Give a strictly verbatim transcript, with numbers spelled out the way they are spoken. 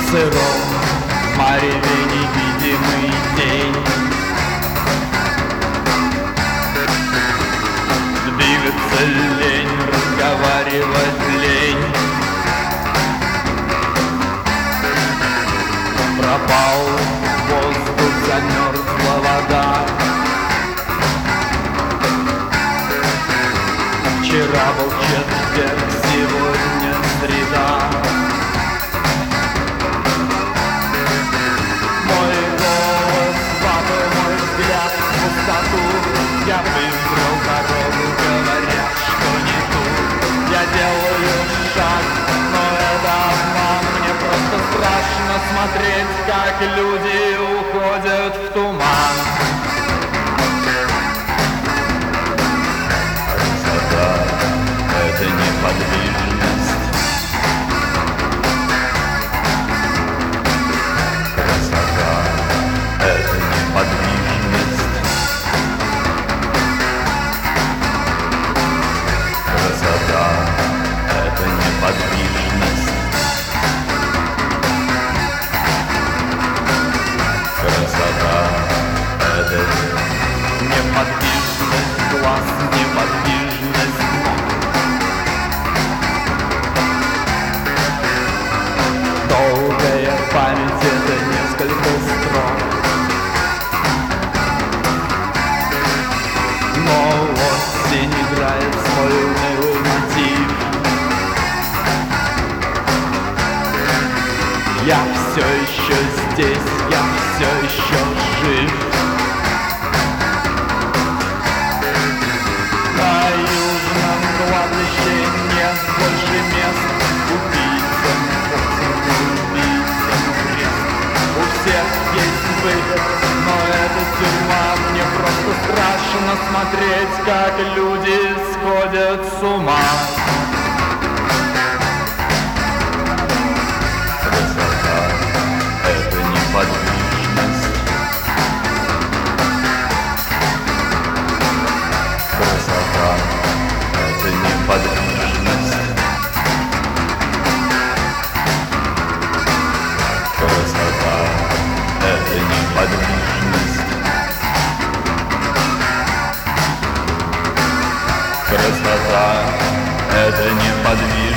сыром мареве невидимый день. Двигаться лень, разговаривать лень. Пропал воздух, замерзла вода. Вчера был четверг, сегодня среда. Мой голос, вату, мой взгляд в пустоту. Я выбрал дорогу, говоря, что не тут. Я делаю шаг, но это обман. Мне просто страшно смотреть, как люди уходят в туман. Красота — это неподвижность. Красота — это неподвижность. Красота — это неподвижность. Красота — это Неподвижность глаз, неподвижность ног. Долгая память — это несколько строк. Но осень играет свой унылый мотив. Я все еще здесь, я все еще жив. На южном кладбище нет больше мест. Убийцам, убийцам крест. У всех есть выход, но это тюрьма. Мне просто страшно смотреть, как люди сходят с ума. красота — это неподвижность. Красота — это неподвижность. Красота — это неподвижность. Красота — это неподвижность.